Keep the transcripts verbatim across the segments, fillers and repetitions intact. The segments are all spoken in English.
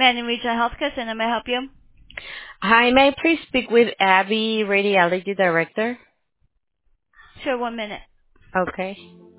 Manning Regional Healthcare Center, may I help you? Hi, may I please speak with Abby, Radiology Director? Sure, one minute. Okay.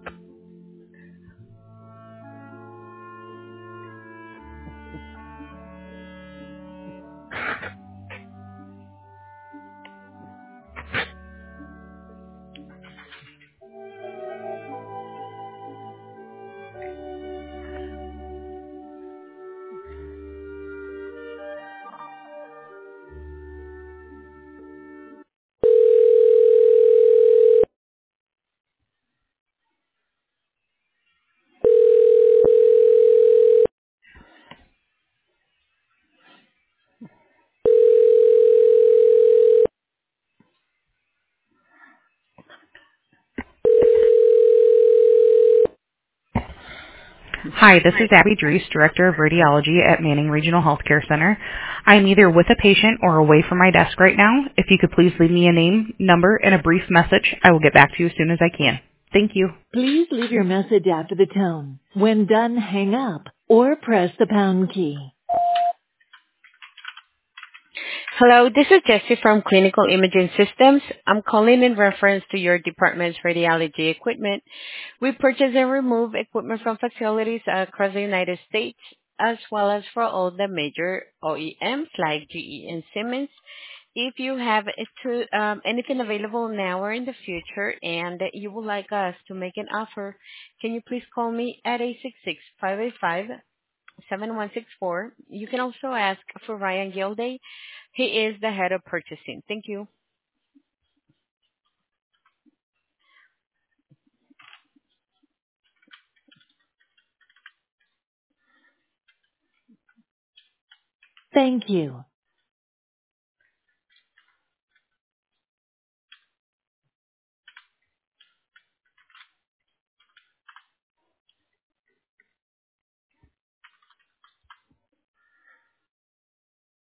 Hi, this is Abby Drees, Director of Radiology at Manning Regional Healthcare Center. I'm either with a patient or away from my desk right now. If you could please leave me a name, number, and a brief message, I will get back to you as soon as I can. Thank you. Please leave your message after the tone. When done, hang up or press the pound key. Hello, this is Jessie from Clinical Imaging Systems. I'm calling in reference to your department's radiology equipment. We purchase and remove equipment from facilities across the United States, as well as for all the major O E Ms like G E and Siemens. If you have it to, um, anything available now or in the future and you would like us to make an offer, can you please call me at eight six six, five eight five, seven one six four. You can also ask for Ryan Gilday. He is the head of purchasing. Thank you. Thank you.